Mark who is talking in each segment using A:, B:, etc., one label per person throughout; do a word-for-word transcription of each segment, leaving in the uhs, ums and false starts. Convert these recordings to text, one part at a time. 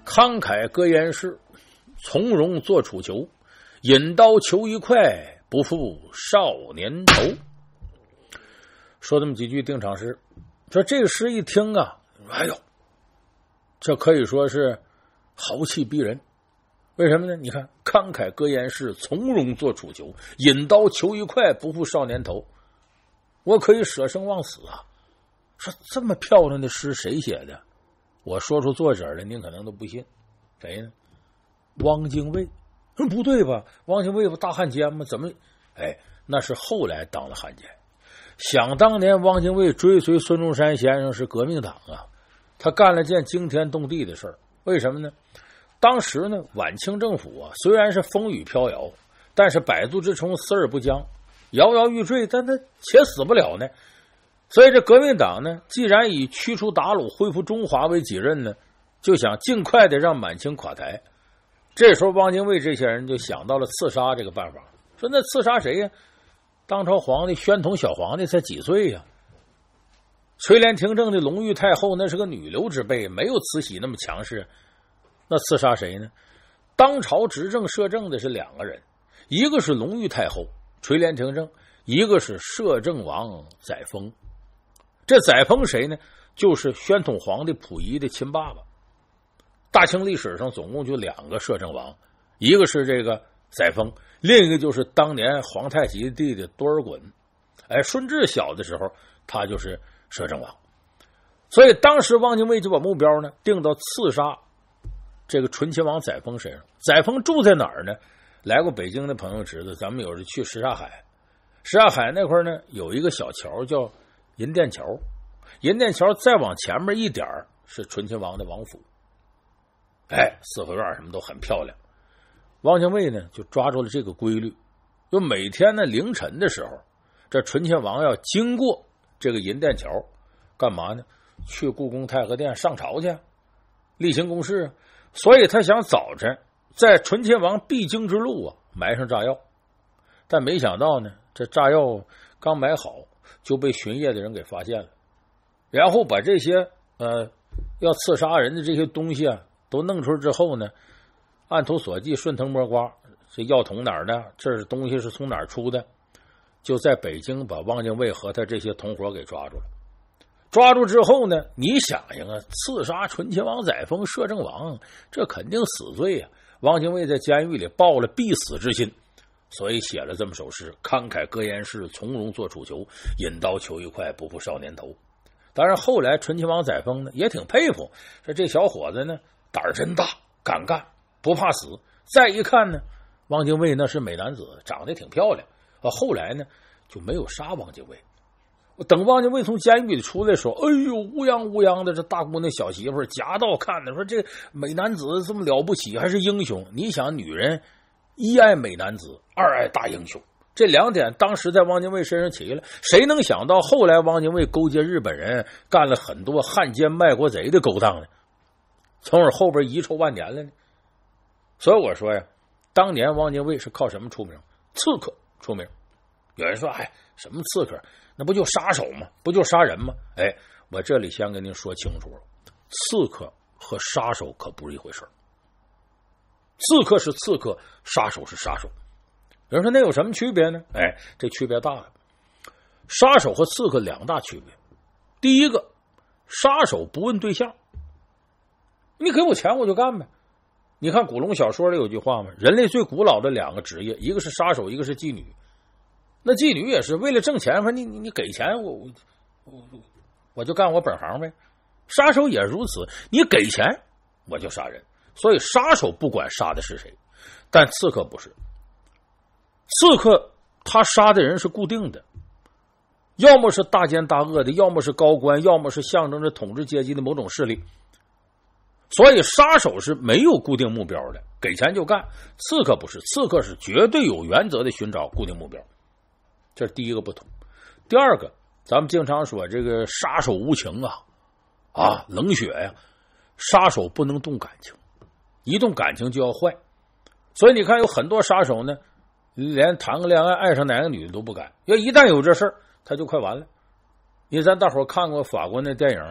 A: 慷慨割言事，从容做楚囚，引刀求一快，不负少年头。说这么几句定场诗，说这个诗一听啊，哎呦，这可以说是豪气逼人。为什么呢？你看，慷慨割言事，从容做楚囚，引刀求一快，不负少年头。我可以舍生忘死啊！说这么漂亮的诗谁写的？我说出作者来，您可能都不信。谁呢？汪精卫。说不对吧？汪精卫不大汉奸吗？怎么？哎，那是后来当了汉奸。想当年，汪精卫追随孙中山先生是革命党啊，他干了件惊天动地的事儿。为什么呢？当时呢，晚清政府啊，虽然是风雨飘摇，但是百足之虫，死而不僵，摇摇欲坠，但他且死不了呢。所以这革命党呢，既然以驱除鞑虏、恢复中华为己任呢，就想尽快的让满清垮台。这时候，汪精卫这些人就想到了刺杀这个办法。说那刺杀谁呀？当朝皇帝宣统小皇帝才几岁呀？垂帘听政的隆裕太后那是个女流之辈，没有慈禧那么强势。那刺杀谁呢？当朝执政摄政的是两个人，一个是隆裕太后垂帘听政，一个是摄政王载沣。这载沣谁呢？就是宣统皇帝溥仪的亲爸爸。大清历史上总共就两个摄政王，一个是这个载沣，另一个就是当年皇太极的弟弟多尔衮。哎，顺治小的时候他就是摄政王。所以当时汪精卫就把目标呢定到刺杀这个醇亲王载沣身上。载沣住在哪儿呢？来过北京的朋友知道，咱们有时去什刹海，什刹海那块呢有一个小桥叫银锭桥，银锭桥再往前面一点是醇亲王的王府。哎，四合院什么都很漂亮。汪精卫呢就抓住了这个规律，就每天呢凌晨的时候，这醇亲王要经过这个银锭桥，干嘛呢？去故宫太和殿上朝去，例行公事。所以他想早晨在醇亲王必经之路啊埋上炸药，但没想到呢，这炸药刚埋好就被巡夜的人给发现了，然后把这些呃要刺杀人的这些东西啊都弄出来之后呢，按图索骥，顺藤摸瓜，这药桶哪儿的，这是东西是从哪儿出的，就在北京把汪精卫和他这些同伙给抓住了。抓住之后呢，你想想啊，刺杀醇亲王载沣摄政王，这肯定死罪啊！汪精卫在监狱里抱了必死之心，所以写了这么首诗：慷慨割言事，从容做楚囚，引刀求一快，不负少年头。当然后来醇亲王载沣呢也挺佩服，说这小伙子呢胆儿真大，敢干，不怕死。再一看呢，汪精卫那是美男子，长得挺漂亮啊。后来呢就没有杀汪精卫。等汪精卫从监狱里出来的时候，哎呦，乌泱乌泱的，这大姑娘小媳妇夹道看的，说这美男子这么了不起，还是英雄。你想，女人一爱美男子，二爱大英雄，这两点当时在汪精卫身上起了。谁能想到后来汪精卫勾结日本人，干了很多汉奸卖国贼的勾当呢？从而后边遗臭万年了呢？所以我说呀，当年汪精卫是靠什么出名？刺客出名。有人说，哎，什么刺客？那不就杀手吗？不就杀人吗？哎，我这里先跟您说清楚了，刺客和杀手可不是一回事。刺客是刺客，杀手是杀手。有人说那有什么区别呢？哎，这区别大了。杀手和刺客两大区别。第一个，杀手不问对象，你给我钱我就干呗。你看古龙小说里有句话吗？人类最古老的两个职业，一个是杀手，一个是妓女。那妓女也是为了挣钱，说你你你给钱我我我我就干我本行呗。杀手也如此，你给钱我就杀人。所以杀手不管杀的是谁，但刺客不是。刺客他杀的人是固定的，要么是大奸大恶的，要么是高官，要么是象征着统治阶级的某种势力。所以杀手是没有固定目标的，给钱就干。刺客不是，刺客是绝对有原则的寻找固定目标。这是第一个不同。第二个，咱们经常说这个杀手无情啊，啊，冷血呀、啊，杀手不能动感情，一动感情就要坏。所以你看，有很多杀手呢，连谈个恋爱爱上哪个女的都不敢，要一旦有这事儿，他就快完了。因为咱大伙看过法国那电影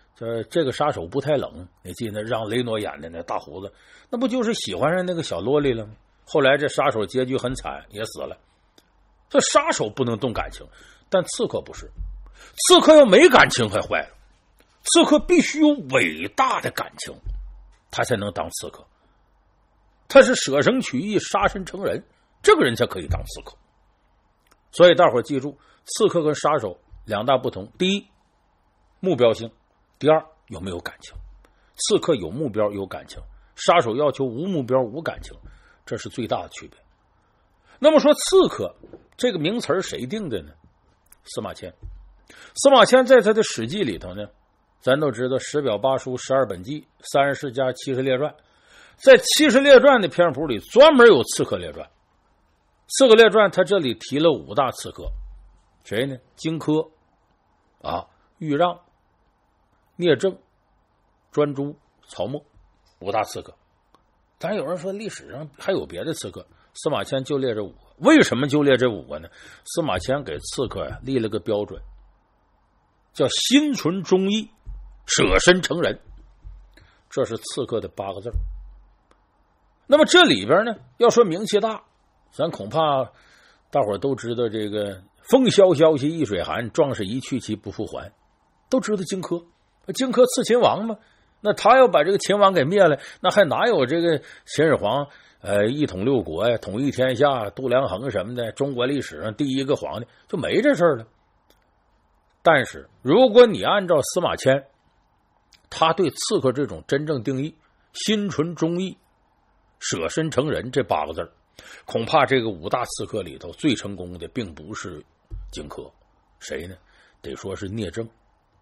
A: 这这个杀手不太冷，你记得让雷诺演的那大胡子，那不就是喜欢上那个小萝莉了吗？后来这杀手结局很惨，也死了。这杀手不能动感情，但刺客不是，刺客要没感情还坏了，刺客必须有伟大的感情，他才能当刺客。他是舍生取义，杀身成仁，这个人才可以当刺客。所以大伙儿记住，刺客跟杀手两大不同：第一，目标性；第二，有没有感情。刺客有目标有感情，杀手要求无目标无感情，这是最大的区别。那么说刺客这个名词谁定的呢？司马迁。司马迁在他的史记里头呢，咱都知道十表八书十二本纪三十世家七十列传，在七十列传的篇幅里专门有刺客列传。刺客列传他这里提了五大刺客，谁呢？荆轲啊、豫让、聂政、专诸、曹沫，五大刺客。当然有人说历史上还有别的刺客，司马迁就列这五个。为什么就列这五个呢？司马迁给刺客呀立了个标准，叫心存忠义，舍身成仁，这是刺客的八个字。那么这里边呢，要说名气大，咱恐怕大伙儿都知道这个风萧萧兮易水寒，壮士一去其不复还，都知道荆轲。荆轲刺秦王嘛，那他要把这个秦王给灭了，那还哪有这个秦始皇呃一统六国呀，统一天下，度量衡什么的，中国历史上第一个皇帝，就没这事儿了。但是如果你按照司马迁他对刺客这种真正定义，心存忠义，舍身成仁这八个字，恐怕这个五大刺客里头最成功的并不是荆轲，谁呢？得说是聂政。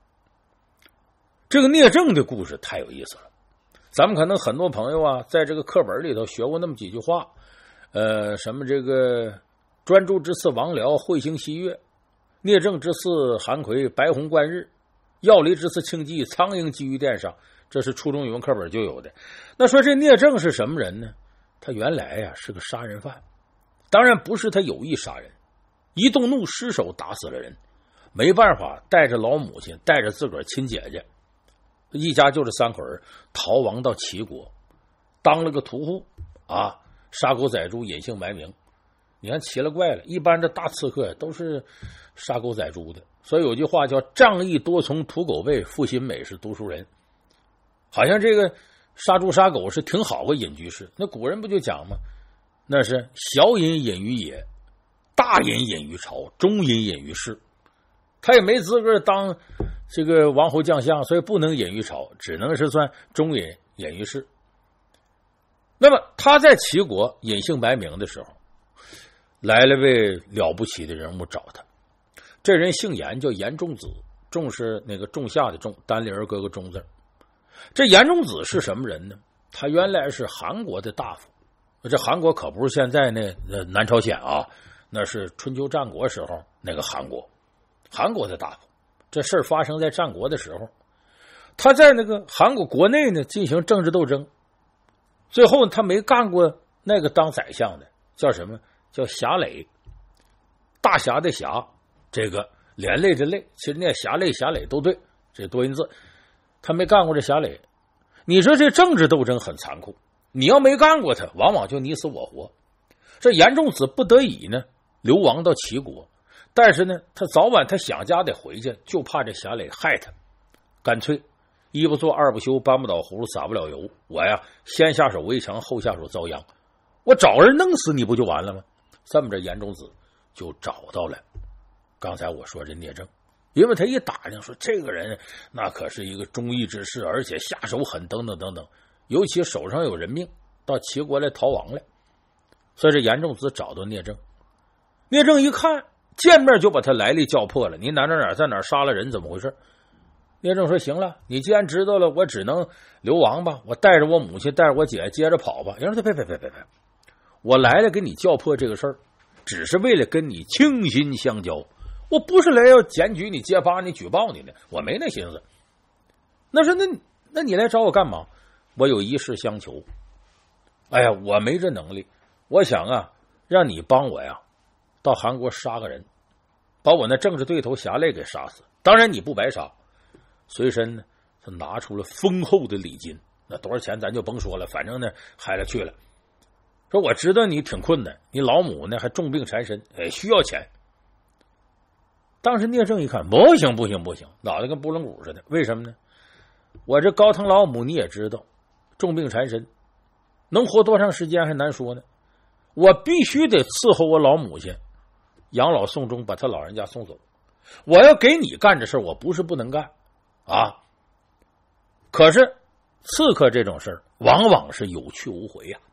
A: 这个聂政的故事太有意思了，咱们可能很多朋友啊，在这个课本里头学过那么几句话，呃，什么这个专诸之次王僚会行西岳，聂政之次韩魁白虹贯日，药离之次庆忌苍鹰击于殿上，这是初中语文课本就有的。那说这聂政是什么人呢？他原来呀、啊、是个杀人犯，当然不是他有意杀人，一动怒失手打死了人，没办法带着老母亲带着自个儿亲姐姐，一家就这三口人逃亡到齐国，当了个屠户啊，杀狗宰猪，隐姓埋名。你看奇了怪了，一般的大刺客都是杀狗宰猪的，所以有句话叫仗义多从屠狗辈，负心美是读书人。好像这个杀猪杀狗是挺好个隐居士，那古人不就讲吗？那是小隐隐于野，大隐隐于朝，中隐隐于市。他也没资格当这个王侯将相，所以不能隐于朝，只能是算中隐隐于市。那么他在齐国隐姓埋名的时候，来了位了不起的人物找他。这人姓严，叫严仲子，仲是那个仲夏的仲，单立人搁个仲字。这严仲子是什么人呢？他原来是韩国的大夫，这韩国可不是现在那南朝鲜啊，那是春秋战国时候那个韩国，韩国的大夫。这事儿发生在战国的时候，他在那个韩国国内呢进行政治斗争，最后他没干过那个当宰相的，叫什么？叫侠累，大侠的侠，这个连累的累，其实念侠累侠累都对，这多音字。他没干过这侠累，你说这政治斗争很残酷，你要没干过他，往往就你死我活。这严仲子不得已呢，流亡到齐国，但是呢，他早晚他想家得回去，就怕这侠累害他，干脆一不做二不休，搬不倒葫芦撒不了油，我呀先下手为强，后下手遭殃，我找人弄死你不就完了吗？这么着严仲子就找到了刚才我说这聂政，因为他一打听说这个人那可是一个忠义之士，而且下手狠等等等等，尤其手上有人命，到齐国来逃亡来，所以这严仲子找到聂政。聂政一看见面就把他来历叫破了，你哪哪哪在哪杀了人，怎么回事？聂政说行了，你既然知道了，我只能流亡吧，我带着我母亲带着我姐接着跑吧。人说别别别别别，我来了给你叫破这个事儿，只是为了跟你倾心相交，我不是来要检举你揭发你举报你的，我没那心思。那说那那你来找我干嘛？我有一事相求。哎呀，我没这能力，我想啊让你帮我呀到韩国杀个人，把我那政治对头侠累给杀死，当然你不白杀，随身呢他拿出了丰厚的礼金，那多少钱咱就甭说了，反正呢嗨了去了。说我知道你挺困难，你老母呢还重病缠身，哎，需要钱。当时聂政一看，不行不行不行，脑袋跟拨浪鼓似的。为什么呢？我这高堂老母你也知道，重病缠身，能活多长时间还难说呢。我必须得伺候我老母亲，养老送终，把他老人家送走。我要给你干这事，我不是不能干啊。可是刺客这种事儿，往往是有去无回呀、啊。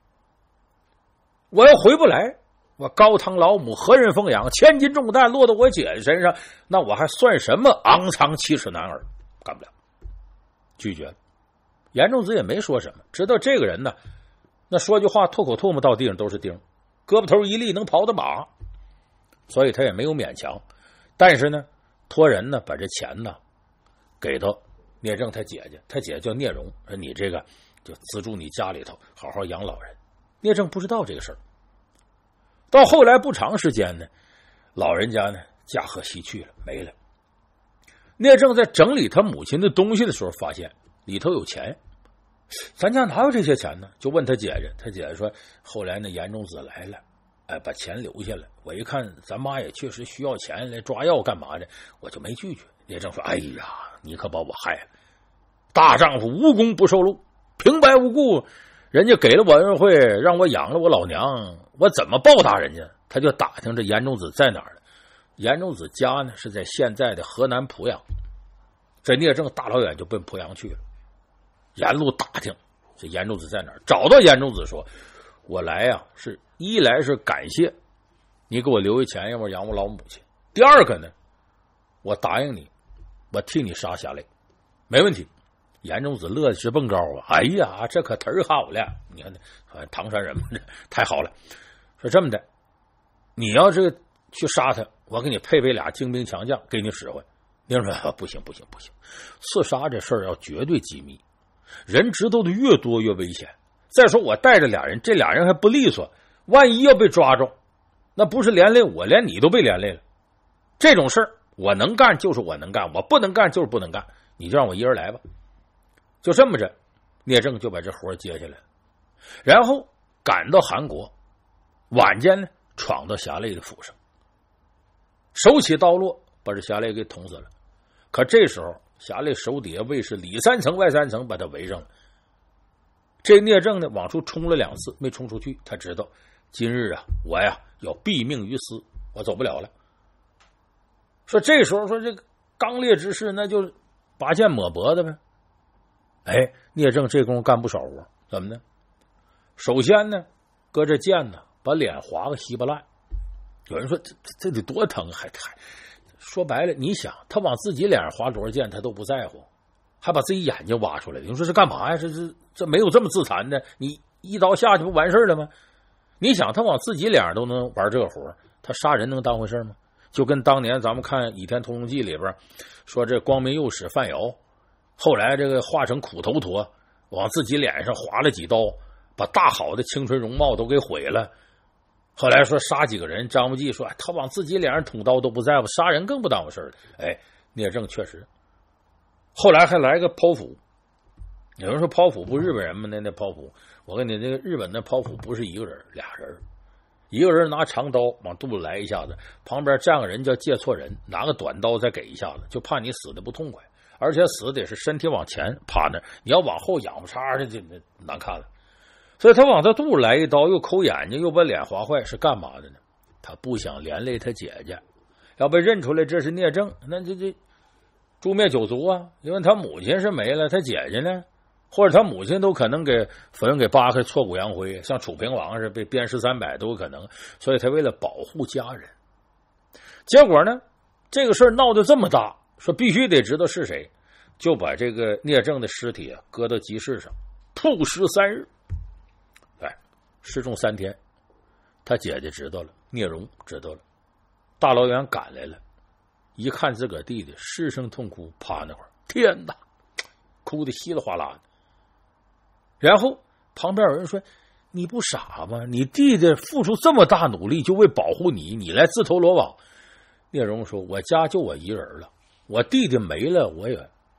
A: 我要回不来，我高堂老母何人奉养？千斤重担落到我姐姐身上，那我还算什么昂藏七尺男儿？干不了，拒绝了。严仲子也没说什么，知道这个人呢，那说句话吐口唾沫到地上都是钉，胳膊头一立能刨的马，所以他也没有勉强。但是呢，托人呢把这钱呢给到聂政他姐姐，他姐姐叫聂荣，说你这个就资助你家里头好好养老人。聂政不知道这个事儿，到后来不长时间呢，老人家呢驾鹤西去了，没了。聂政在整理他母亲的东西的时候，发现里头有钱，咱家哪有这些钱呢？就问他姐姐，他姐姐说，后来呢严仲子来了，哎，把钱留下了。我一看咱妈也确实需要钱来抓药干嘛的，我就没拒绝。聂政说，哎呀，你可把我害了，大丈夫无功不受禄，平白无故人家给了我恩惠，让我养了我老娘，我怎么报答人家？他就打听这严仲子在哪儿了。严仲子家呢是在现在的河南濮阳，这聂政大老远就奔濮阳去了，沿路打听这严仲子在哪儿。找到严仲子说，我来呀、啊，是一来是感谢你给我留下钱，要不养我老母亲；第二个呢，我答应你，我替你杀夏雷，没问题。严仲子乐直蹦高啊！哎呀，这可忒好了！你看，唐山人嘛，这太好了。说这么的，你要是去杀他，我给你配备俩精兵强将，给你使唤。您说不行不行不行，刺杀这事儿要绝对机密，人知道的越多越危险。再说我带着俩人，这俩人还不利索，万一要被抓着，那不是连累我，连你都被连累了。这种事儿我能干就是我能干，我不能干就是不能干，你就让我一人来吧。就这么着，聂政就把这活接下来，然后赶到韩国，晚间呢闯到侠累的府上，手起刀落把这侠累给捅死了。可这时候侠累手底下卫士里三层外三层把他围上了。这聂政呢往出冲了两次没冲出去，他知道今日啊我呀要毙命于斯，我走不了了。说这时候说这个刚烈之士那就拔剑抹脖子呗。哎，聂政这功夫干不少活，怎么呢？首先呢，搁这剑呢，把脸划个稀巴烂。有人说这这得多疼，还还说白了，你想他往自己脸上划多少剑，他都不在乎，还把自己眼睛挖出来。你说这干嘛呀？这这这没有这么自残的，你一刀下去不完事了吗？你想他往自己脸上都能玩这活，他杀人能当回事吗？就跟当年咱们看《倚天屠龙记》里边说，这光明右使范瑶。后来这个化成苦头陀，往自己脸上划了几刀，把大好的青春容貌都给毁了。后来说杀几个人，张无忌说他往自己脸上捅刀都不在乎，杀人更不当回事了。哎，聂政确实。后来还来个剖腹，有人说剖腹不日本人吗？那那剖腹，我跟你那个日本的剖腹不是一个人，俩人，一个人拿长刀往肚子来一下子，旁边站个人叫借错人，拿个短刀再给一下子，就怕你死的不痛快。而且死得是身体往前趴那，你要往后仰不叉的，就难看了。所以他往他肚子来一刀，又抠眼睛，又把脸划坏，是干嘛的呢？他不想连累他姐姐，要被认出来这是聂政，那这这诛灭九族啊！因为他母亲是没了，他姐姐呢，或者他母亲都可能给坟给扒开，挫骨扬灰，像楚平王是被鞭尸三百都有可能。所以他为了保护家人，结果呢，这个事儿闹得这么大。说必须得知道是谁，就把这个聂政的尸体啊搁到集市上，曝尸三日。哎，示众三天，他姐姐知道了，聂荣知道了，大老远赶来了，一看自个儿弟弟失声痛哭，趴那会儿，天哪，哭得稀里哗啦的。然后旁边有人说：“你不傻吗？你弟弟付出这么大努力，就为保护你，你来自投罗网。”聂荣说：“我家就我一人了。”我弟弟没了，我也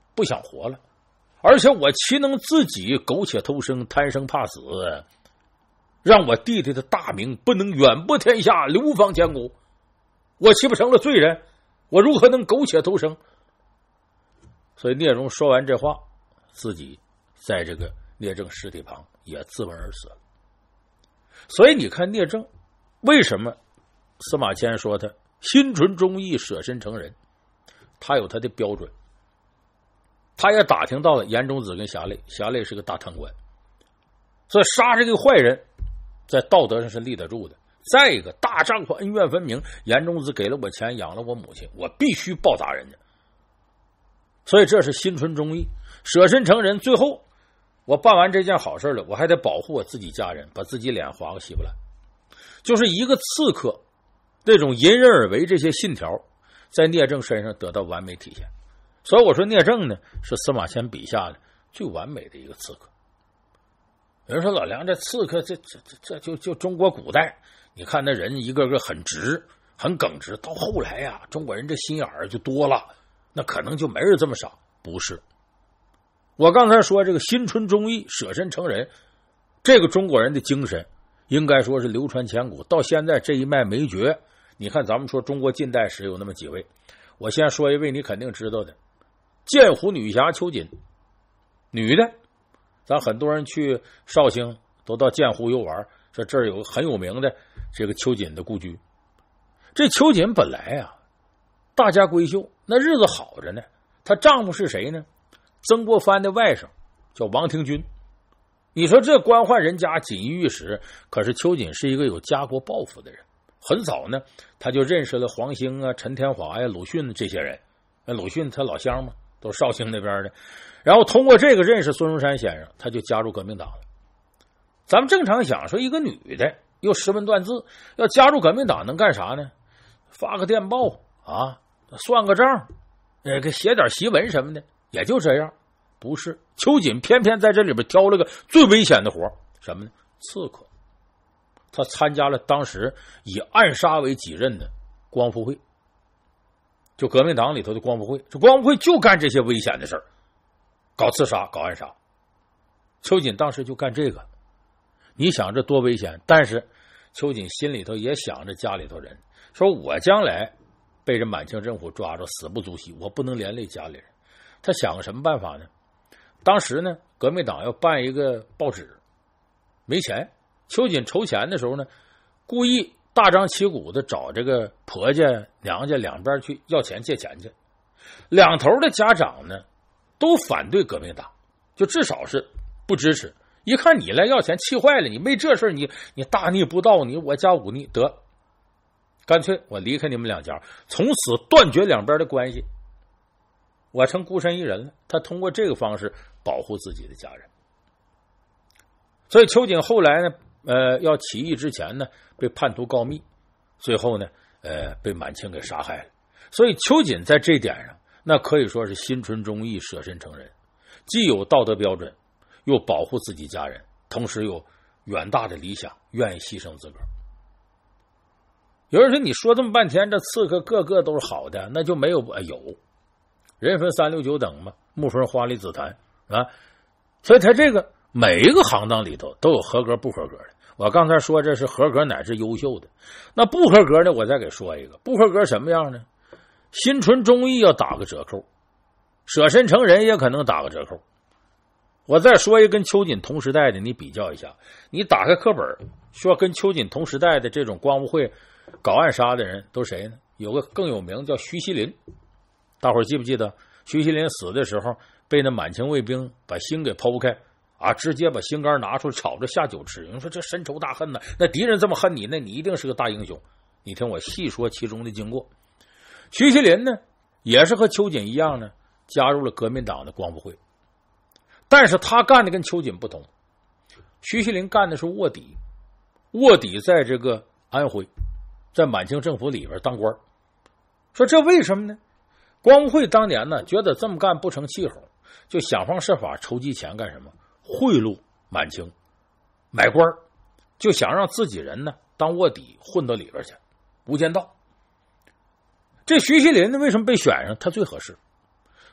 A: 不想活了，而且我岂能自己苟且偷生，贪生怕死，让我弟弟的大名不能远播天下，流芳千古？我岂不成了罪人？我如何能苟且偷生？所以聂荣说完这话，自己在这个聂政尸体旁也自刎而死了。所以你看聂政为什么司马迁说他心存忠义，舍身成仁，他有他的标准。他也打听到了严中子跟侠累，侠累是个大贪官，所以杀这个坏人在道德上是立得住的。再一个，大丈夫恩怨分明，严中子给了我钱养了我母亲，我必须报答人家。所以这是心存忠义，舍身成仁。最后我办完这件好事了，我还得保护我自己家人，把自己脸划个稀巴烂。就是一个刺客这种隐忍而为这些信条在聂政身上得到完美体现。所以我说聂政呢是司马迁笔下的最完美的一个刺客。有人说老梁这刺客这这这这就就中国古代，你看那人一个个很直很耿直，到后来呀、啊、中国人这心眼儿就多了，那可能就没人这么傻。不是，我刚才说这个心存忠义，舍身成仁，这个中国人的精神应该说是流传千古，到现在这一脉没绝。你看咱们说中国近代史有那么几位，我先说一位你肯定知道的，剑湖女侠秋瑾，女的，咱很多人去绍兴都到剑湖游玩，说这儿有很有名的这个秋瑾的故居。这秋瑾本来啊大家闺秀，那日子好着呢。她丈夫是谁呢？曾国藩的外甥叫王廷钧。你说这官宦人家锦衣玉食，可是秋瑾是一个有家国抱负的人。很早呢他就认识了黄兴啊、陈天华呀、鲁迅这些人。那鲁迅他老乡嘛，都是绍兴那边的。然后通过这个认识孙中山先生，他就加入革命党了。咱们正常想说，一个女的又识文断字，要加入革命党能干啥呢？发个电报啊，算个账，呃，给写点檄文什么的，也就这样。不是，秋瑾偏偏在这里边挑了个最危险的活，什么呢？刺客。他参加了当时以暗杀为己任的光复会，就革命党里头的光复会。这光复会就干这些危险的事儿，搞刺杀，搞暗杀。秋瑾当时就干这个，你想这多危险？但是秋瑾心里头也想着家里头人，说我将来被这满清政府抓着，死不足惜，我不能连累家里人。他想个什么办法呢？当时呢，革命党要办一个报纸，没钱。秋瑾筹钱的时候呢，故意大张旗鼓的找这个婆家娘家两边去要钱借钱去。两头的家长呢都反对革命党，就至少是不支持。一看你来要钱，气坏了，你没这事，你你大逆不道，你我家忤逆，得干脆我离开你们两家，从此断绝两边的关系，我成孤身一人了。他通过这个方式保护自己的家人。所以秋瑾后来呢呃，要起义之前呢被叛徒告密，最后呢呃被满清给杀害了。所以秋瑾在这点上那可以说是心存忠义，舍身成仁，既有道德标准，又保护自己家人，同时有远大的理想，愿意牺牲自个儿。有人说你说这么半天，这刺客个个都是好的，那就没有、哎、有人分三六九等嘛，木分花梨紫檀啊。所以他这个每一个行当里头都有合格不合格的。我刚才说这是合格乃至优秀的，那不合格呢，我再给说一个。不合格什么样呢？心存忠义要打个折扣，舍身成仁也可能打个折扣。我再说一个跟秋瑾同时代的，你比较一下。你打开课本，说跟秋瑾同时代的这种光复会搞暗杀的人都谁呢？有个更有名叫徐锡麟，大伙儿记不记得？徐锡麟死的时候被那满清卫兵把心给剖开啊，直接把心肝拿出炒着下酒吃。有人说这深仇大恨呢，那敌人这么恨你，那你一定是个大英雄。你听我细说其中的经过。徐锡麟呢也是和秋瑾一样呢，加入了革命党的光复会，但是他干的跟秋瑾不同。徐锡麟干的是卧底，卧底在这个安徽，在满清政府里边当官。说这为什么呢？光复会当年呢觉得这么干不成气候，就想方设法筹集钱干什么？贿赂满清，买官，就想让自己人呢当卧底混到里边去，无间道。这徐锡麟呢为什么被选上？他最合适。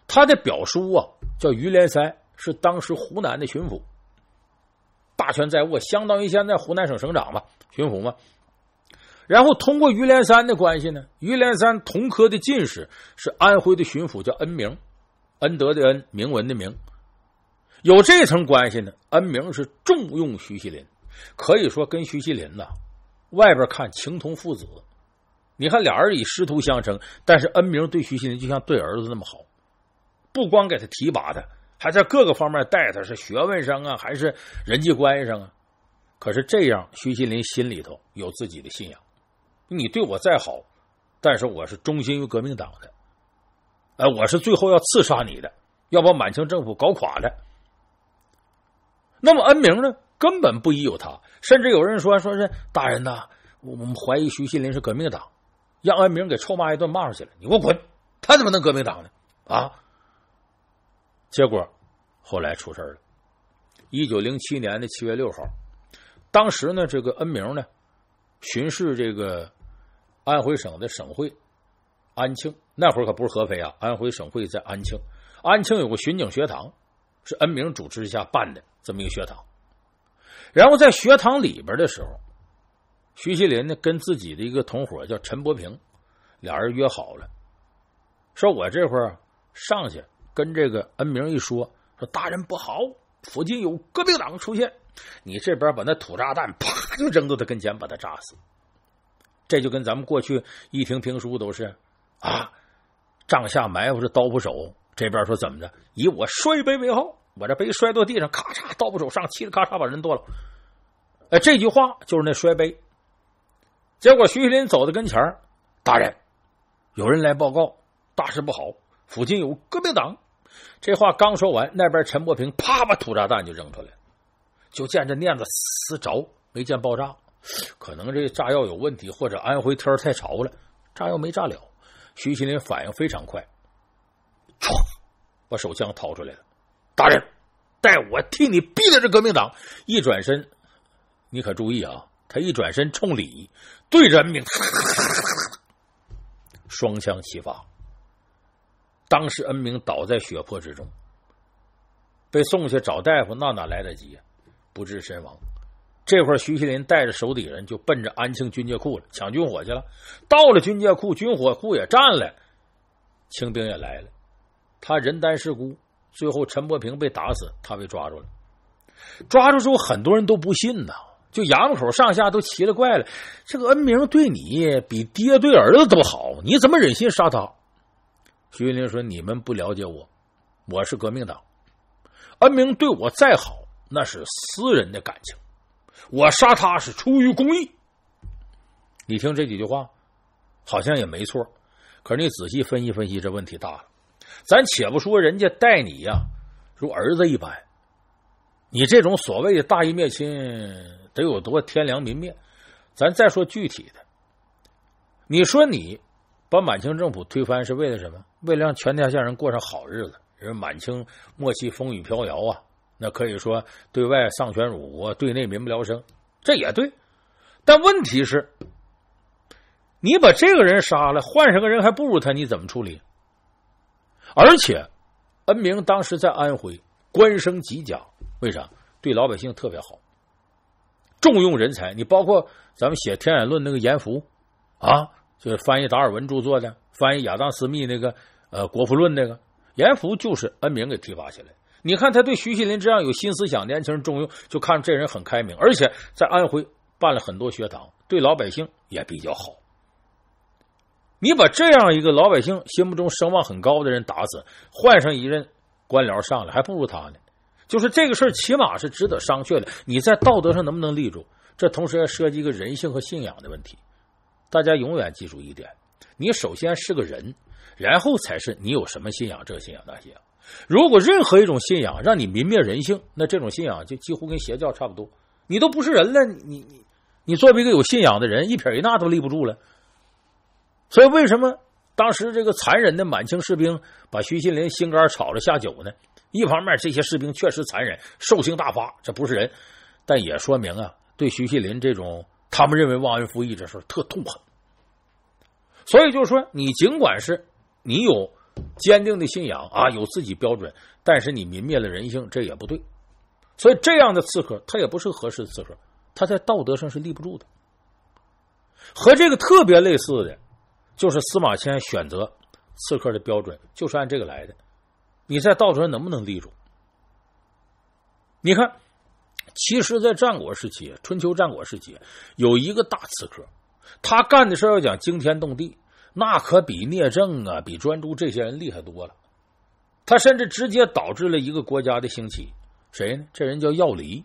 A: 他的表叔啊叫于连山，是当时湖南的巡抚，大权在握，相当于现在湖南省省长吧，巡抚嘛。然后通过于连山的关系呢，于连山同科的进士是安徽的巡抚，叫恩明，恩德的恩，明文的明。有这层关系呢，恩明是重用徐锡林，可以说跟徐锡林呐、啊，外边看情同父子。你看俩人以师徒相称，但是恩明对徐锡林就像对儿子那么好，不光给他提拔他，还在各个方面带他，是学问上啊，还是人际关系上啊。可是这样，徐锡林心里头有自己的信仰。你对我再好，但是我是忠心于革命党的，呃，我是最后要刺杀你的，要把满清政府搞垮的。那么恩明呢，根本不疑有他，甚至有人说说是大人呐，我们怀疑徐锡林是革命党，让恩明给臭骂一顿，骂出去了，你给我滚，他怎么能革命党呢？啊！结果后来出事了。一九零七年的七月六号，当时呢，这个恩明呢巡视这个安徽省的省会安庆，那会儿可不是合肥啊，安徽省会在安庆。安庆有个巡警学堂，是恩明主持下办的这么一个学堂。然后在学堂里边的时候，徐锡林呢跟自己的一个同伙叫陈伯平，俩人约好了，说我这会儿上去跟这个恩明一说，说大人不好，附近有革命党出现，你这边把那土炸弹啪就扔到他跟前，把他炸死。这就跟咱们过去一听评书都是啊，帐下埋伏是刀斧手，这边说怎么的，以我摔杯为号，我这杯摔到地上，咔嚓，刀斧手上，嘁哩咔嚓把人剁了。哎，这句话就是那摔杯。结果徐锡林走到跟前，大人，有人来报告，大事不好，附近有革命党。这话刚说完，那边陈伯平啪把土炸弹就扔出来，就见这念子死着，没见爆炸。可能这炸药有问题，或者安徽天太潮了，炸药没炸了。徐锡林反应非常快，唰，把手枪掏出来了。大人，待我替你逼的这革命党。一转身，你可注意啊，他一转身冲李，对着恩明双枪齐发。当时恩明倒在血泊之中，被送去找大夫，那哪来得及啊，不治身亡。这会儿徐锡林带着手底人就奔着安庆军械库了，抢军火去了。到了军械库，军火库也占了，清兵也来了，他人单势孤，最后陈伯平被打死，他被抓住了。抓住之后，很多人都不信呐，就衙门口上下都奇了怪了，这个恩明对你比爹对儿子都好，你怎么忍心杀他？徐锡林说，你们不了解我，我是革命党，恩明对我再好，那是私人的感情，我杀他是出于公义。你听这几句话好像也没错，可是你仔细分析分析，这问题大了。咱且不说人家待你呀如儿子一般，你这种所谓的大义灭亲得有多天良民灭，咱再说具体的。你说你把满清政府推翻是为了什么？为了让全天下人过上好日子。人满清末期风雨飘摇啊，那可以说对外丧权辱国，对内民不聊生，这也对。但问题是，你把这个人杀了，换上个人还不如他，你怎么处理？而且恩明当时在安徽官升极甲，为啥？对老百姓特别好，重用人才。你包括咱们写《天演论》那个严复啊，就是翻译达尔文著作的，翻译亚当斯密那个呃《国富论》那个严复，就是恩明给提拔起来。你看他对徐锡林这样有新思想年轻人重用，就看这人很开明，而且在安徽办了很多学堂，对老百姓也比较好。你把这样一个老百姓心目中声望很高的人打死，换上一任官僚上来，还不如他呢。就是这个事儿起码是值得商榷的，你在道德上能不能立住？这同时要涉及一个人性和信仰的问题。大家永远记住一点，你首先是个人，然后才是你有什么信仰，这信仰那信仰。如果任何一种信仰让你泯灭人性，那这种信仰就几乎跟邪教差不多，你都不是人了，你你你作为一个有信仰的人，一撇一捺都立不住了。所以为什么当时这个残忍的满清士兵把徐锡林心肝炒了下酒呢？一方面这些士兵确实残忍，兽性大发，这不是人，但也说明啊，对徐锡林这种他们认为忘恩负义这事特痛恨。所以就是说，你尽管是你有坚定的信仰啊，有自己标准，但是你泯灭了人性，这也不对。所以这样的刺客，他也不是合适的刺客，他在道德上是立不住的。和这个特别类似的，就是司马迁选择刺客的标准，就是按这个来的。你在道德上能不能立住？你看，其实在战国时期，春秋战国时期，有一个大刺客，他干的事要讲惊天动地，那可比聂政啊，比专诸这些人厉害多了。他甚至直接导致了一个国家的兴起。谁呢？这人叫药离。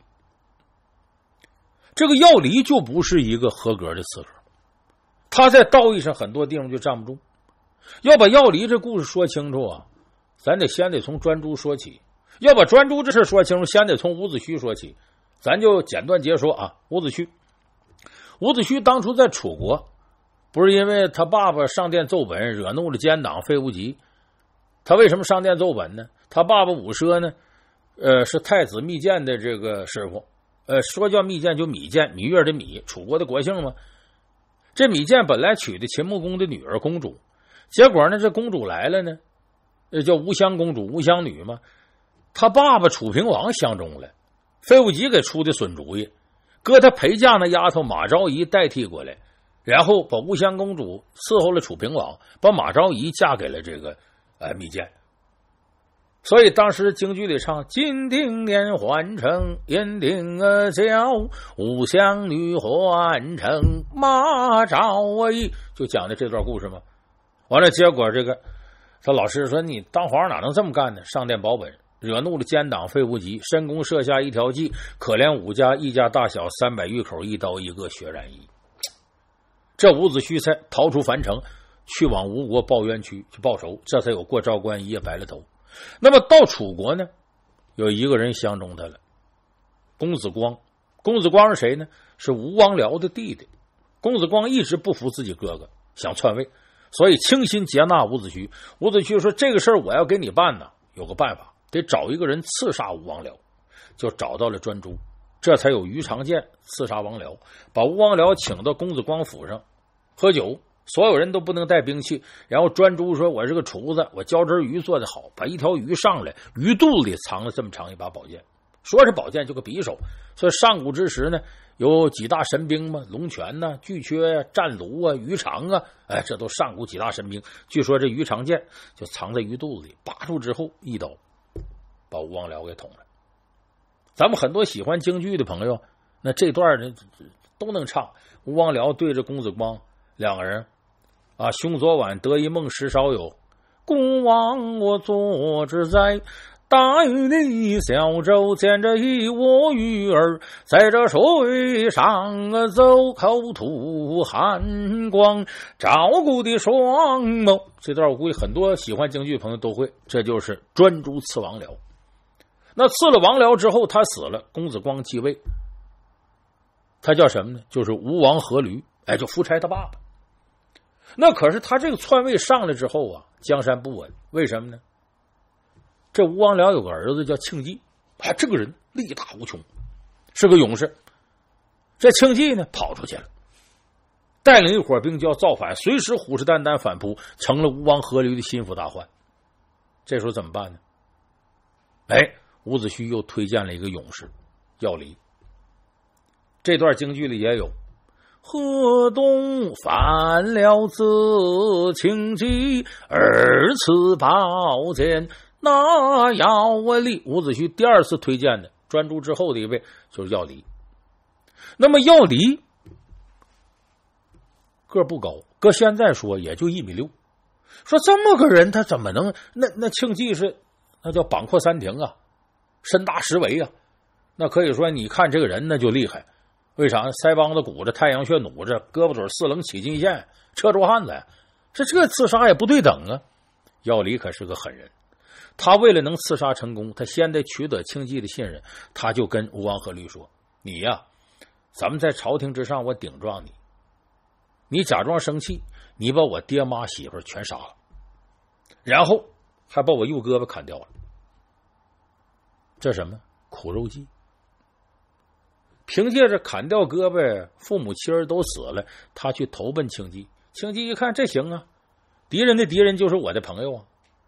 A: 这个药离就不是一个合格的刺客，他在道义上很多地方就站不住。要把药离这故事说清楚啊，咱得先得从专诸说起。要把专诸这事说清楚，先得从伍子胥说起。咱就简短截说啊，伍子胥，伍子胥当初在楚国，不是因为他爸爸上殿奏本，惹怒了奸党费无极。他为什么上殿奏本呢？他爸爸伍奢呢，呃，是太子密谏的这个师傅，呃，说叫密谏就芈见，芈月的芈，楚国的国姓嘛。这芈见本来娶的秦穆公的女儿公主，结果呢，这公主来了呢，呃，叫吴襄公主，吴襄女嘛。他爸爸楚平王相中了，费无极给出的损主意，搁他陪嫁那丫头马昭仪代替过来，然后把吴襄公主伺候了楚平王，把马昭仪嫁给了这个呃芈见。所以当时京剧里唱金定年换成燕定教，吴襄女换成马昭仪，就讲的这段故事嘛。完了，结果这个他老师说，你当皇上哪能这么干呢？上殿保本，惹怒了奸党费无极，申公设下一条计，可怜武家一家大小三百御口，一刀一个血染衣。这伍子胥才逃出樊城，去往吴国报冤屈去报仇，这才有过昭关一夜白了头。那么到楚国呢，有一个人相中他了，公子光。公子光是谁呢？是吴王僚的弟弟。公子光一直不服自己哥哥，想篡位，所以倾心接纳伍子胥。伍子胥说，这个事儿我要给你办呢，有个办法，得找一个人刺杀吴王僚。就找到了专诸，这才有于长剑刺杀王僚，把吴王僚请到公子光府上喝酒，所有人都不能带兵器。然后专诸说，我是个厨子，我浇汁鱼做得好，把一条鱼上来，鱼肚子里藏了这么长一把宝剑，说是宝剑就个匕首。所以上古之时呢，有几大神兵嘛，龙泉呐、啊、巨阙啊、战卢啊、鱼肠啊，哎，这都上古几大神兵。据说这鱼肠剑就藏在鱼肚子里，拔出之后一刀把吴王僚给捅了。咱们很多喜欢京剧的朋友，那这段呢都能唱。吴王僚对着公子光两个人啊，兄昨晚得一梦时少有，公王我坐之在大禹里小舟，见着一窝鱼儿在这水上走，口吐寒光，照顾的双眸。这段我估计很多喜欢京剧朋友都会，这就是专诸刺王僚。那刺了王僚之后，他死了，公子光继位，他叫什么呢？就是吴王阖闾，哎，就夫差他爸爸。那可是他这个篡位上来之后啊，江山不稳，为什么呢？这吴王僚有个儿子叫庆忌，啊，这个人力大无穷，是个勇士。这庆忌呢跑出去了，带领一伙兵就要造反，随时虎视眈眈反扑，成了吴王阖闾的心腹大患。这时候怎么办呢？哎，伍子胥又推荐了一个勇士药离。这段京剧里也有，河东犯了自庆忌，二次宝剑那药离。伍子胥第二次推荐的专诸之后的一位就是药离。那么药离个不高，搁现在说也就一米六。说这么个人他怎么能，那那庆忌是那叫膀阔三庭啊，身大十围啊，那可以说你看这个人那就厉害。为啥？腮帮子鼓着，太阳穴努着，胳膊腿四棱起劲线，车出汉子呀！这这刺杀也不对等啊！药离可是个狠人，他为了能刺杀成功，他先得取得庆忌的信任，他就跟吴王阖闾说：“你呀、啊，咱们在朝廷之上，我顶撞你，你假装生气，你把我爹妈媳妇全杀了，然后还把我右胳膊砍掉了，这什么苦肉计？”凭借着砍掉胳膊，父母妻儿都死了，他去投奔庆忌。庆忌一看这行啊，敌人的敌人就是我的朋友啊，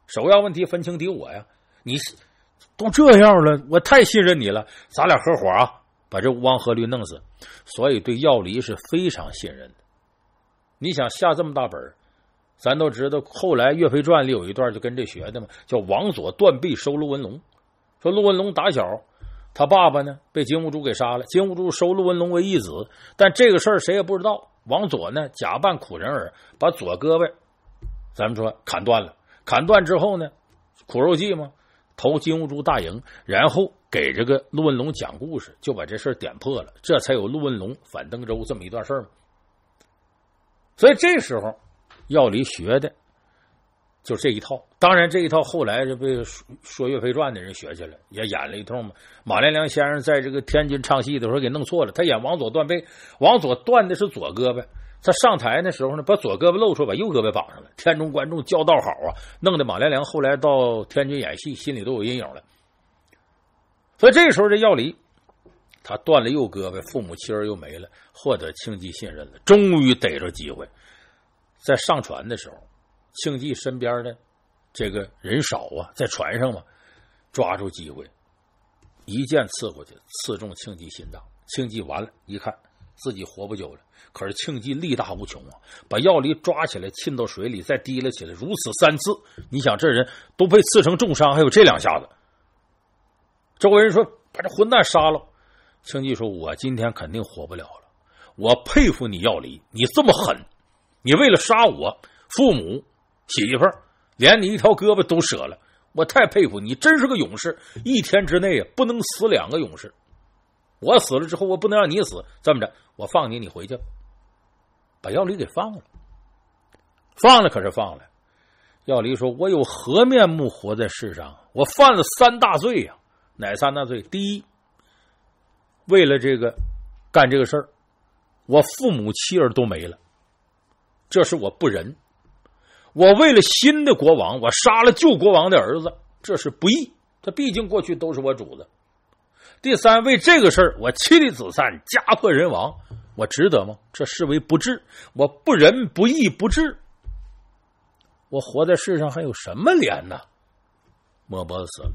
A: 首要问题分清敌我呀！你都这样了，我太信任你了，咱俩合伙啊，把这吴王阖闾弄死。所以对药离是非常信任的。你想下这么大本，咱都知道，后来《岳飞传》里有一段就跟这学的嘛，叫王佐断臂收陆文龙。说陆文龙打小，他爸爸呢被金兀术给杀了，金兀术收陆文龙为义子，但这个事儿谁也不知道。王佐呢假扮苦人儿，把左胳膊咱们说砍断了，砍断之后呢，苦肉计嘛，投金兀术大营，然后给这个陆文龙讲故事，就把这事儿点破了，这才有陆文龙反登州这么一段事儿嘛。所以这时候药离学的就这一套，当然这一套后来就被说岳飞传的人学去了，也演了一通嘛。马连良先生在这个天津唱戏的时候给弄错了，他演王佐断背，王佐断的是左胳膊，他上台的时候呢，把左胳膊露出，把右胳膊绑上了。天中观众叫道好啊，弄得马连良后来到天津演戏，心里都有阴影了。所以这个时候这药离他断了右胳膊，父母妻儿又没了，获得庆忌信任了，终于逮着机会。在上船的时候，庆忌身边的这个人少啊，在船上嘛，抓住机会一剑刺过去，刺中庆忌心脏。庆忌完了，一看自己活不久了，可是庆忌力大无穷啊，把药离抓起来浸到水里，再提了起来，如此三次。你想这人都被刺成重伤，还有这两下子。周围人说把这混蛋杀了。庆忌说我今天肯定活不了了，我佩服你药离，你这么狠，你为了杀我父母媳妇儿，连你一条胳膊都折了，我太佩服你，真是个勇士。一天之内不能死两个勇士，我死了之后我不能让你死，这么着我放你，你回去。把药离给放了，放了可是放了。药离说我有何面目活在世上，我犯了三大罪呀、啊。哪三大罪？第一，为了这个干这个事儿，我父母妻儿都没了，这是我不仁。我为了新的国王，我杀了旧国王的儿子，这是不义，他毕竟过去都是我主子。第三，为这个事儿我妻离子散，家破人亡，我值得吗？这视为不智，我不仁不义不智，我活在世上还有什么脸呢？摸脖子死了。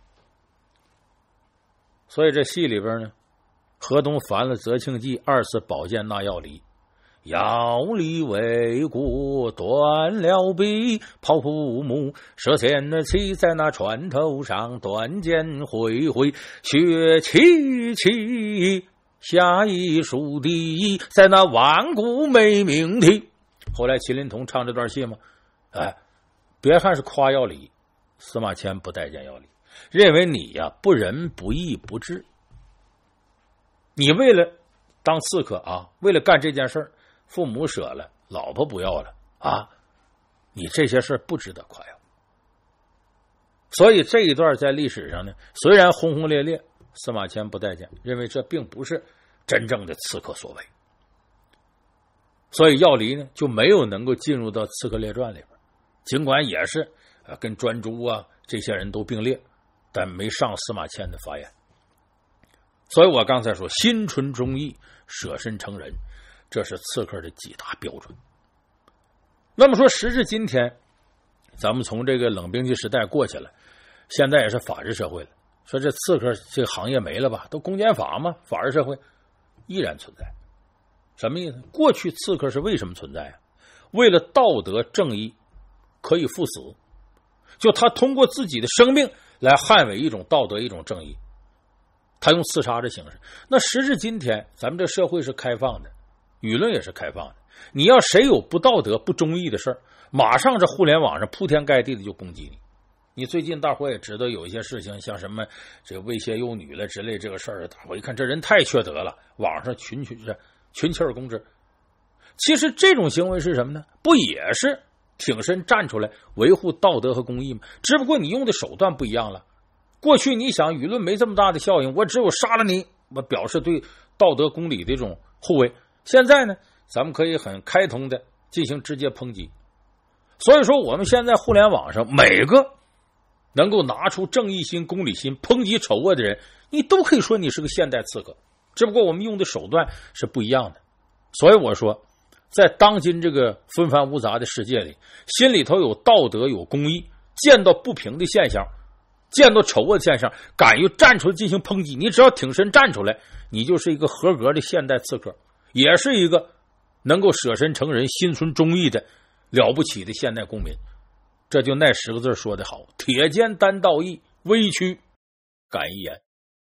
A: 所以这戏里边呢，河东烦了责庆忌，二次保荐纳药离。药离为国断了臂，抛父母，射箭的旗在那船头上，断剑挥挥，血戚戚，下一书第一，在那万古没名题。后来麒麟童唱这段戏吗？哎，别看是夸药离，司马迁不待见药离，认为你呀不仁不义不智，你为了当刺客啊，为了干这件事儿，父母舍了，老婆不要了啊，你这些事儿不值得夸耀。所以这一段在历史上呢，虽然轰轰烈烈，司马迁不待见，认为这并不是真正的刺客所为。所以药离呢就没有能够进入到《刺客列传》里边，尽管也是呃跟专诸啊这些人都并列，但没上司马迁的法眼。所以我刚才说心存忠义，舍身成仁，这是刺客的几大标准。那么说时至今天，咱们从这个冷兵器时代过去了，现在也是法治社会了，说这刺客这个行业没了吧，都公检法嘛，法治社会依然存在。什么意思？过去刺客是为什么存在啊？为了道德正义可以赴死，就他通过自己的生命来捍卫一种道德一种正义，他用刺杀的形式。那时至今天，咱们这社会是开放的，舆论也是开放的，你要谁有不道德不忠义的事儿，马上这互联网上铺天盖地的就攻击你。你最近大伙也知道有一些事情，像什么这个猥亵幼女了之类这个事儿，大伙一看这人太缺德了，网上群群群起而攻之。其实这种行为是什么呢？不也是挺身站出来维护道德和公义吗？只不过你用的手段不一样了。过去你想舆论没这么大的效应，我只有杀了你，我表示对道德公理的这种护卫。现在呢，咱们可以很开通的进行直接抨击。所以说我们现在互联网上每个能够拿出正义心公理心抨击丑恶的人，你都可以说你是个现代刺客，只不过我们用的手段是不一样的。所以我说在当今这个纷繁芜杂的世界里，心里头有道德有公义， 见到不平的现象，见到丑恶的现象，敢于站出来进行抨击，你只要挺身站出来，你就是一个合格的现代刺客，也是一个能够舍身成仁、心存忠义的了不起的现代公民。这就那十个字说得好：铁肩担道义，微躯敢一言。